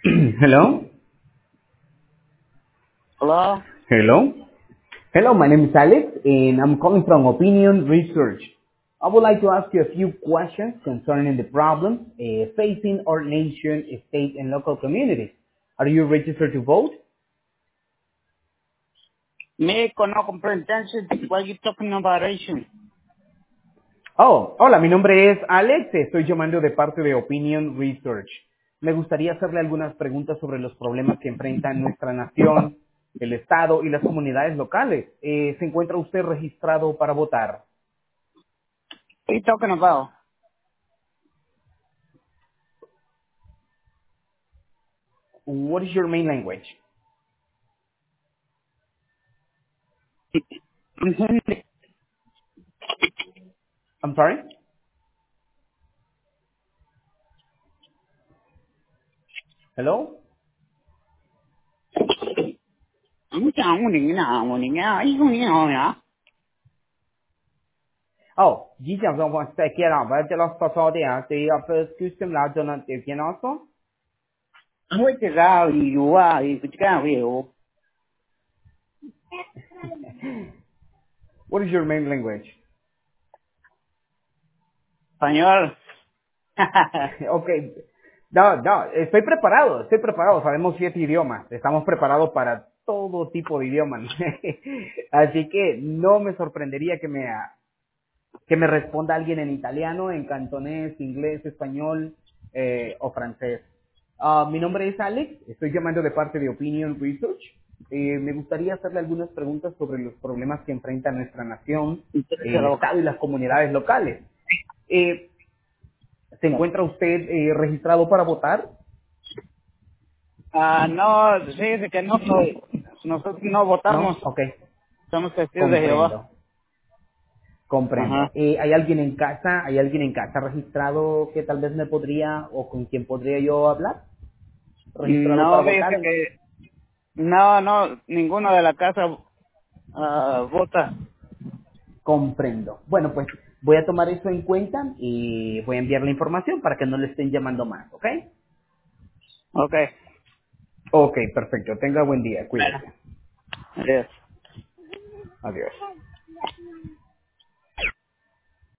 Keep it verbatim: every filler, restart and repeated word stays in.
Hello? Hello? Hello? Hello, my name is Alex, and I'm calling from Opinion Research. I would like to ask you a few questions concerning the problems uh, facing our nation, state, and local communities. Are you registered to vote? México no comprehension. What you talking about Asian? Oh, hola, mi nombre es Alex, estoy llamando de parte de Opinion Research. Me gustaría hacerle algunas preguntas sobre los problemas que enfrentan nuestra nación, el Estado y las comunidades locales. Eh, ¿Se encuentra usted registrado para votar? What you talking about? What is your main language? Hindi. I'm sorry? Hello? Ang chang mo ning na mo ning ya. Ay ko ni ho ya. Oh, 你讲中文再见了，我这老少少的啊，对要不就什么来着呢？对见了说 Ang wait ka yu ah, i ka wi ho. What is your main language? Español. Okay. No, no, estoy preparado, estoy preparado. Sabemos siete idiomas. Estamos preparados para todo tipo de idiomas. Así que no me sorprendería que me, ah, que me responda alguien en italiano, en cantonés, inglés, español eh, o francés. Ah, mi nombre es Alex, estoy llamando de parte de Opinion Research. Eh, me gustaría hacerle algunas preguntas sobre los problemas que enfrenta nuestra nación, el Estado y las comunidades locales. Eh, ¿Se encuentra usted eh, registrado para votar? Ah, no, sí, que no soy. Nosotros no ¿No? votamos. Ok, Somos testigos de Jehová. comprendo, comprendo. Ajá. Eh, ¿Hay alguien en casa, hay alguien en casa registrado que tal vez me podría o con quien podría yo hablar? ¿Registrado No, para votar? dice que no, no, ninguno de la casa ah, vota. Comprendo. Bueno, pues voy a tomar eso en cuenta y voy a enviar la información para que no le estén llamando más, ¿ok? Okay. Ok, perfecto. Tenga buen día. Cuídese. Yes. Adiós.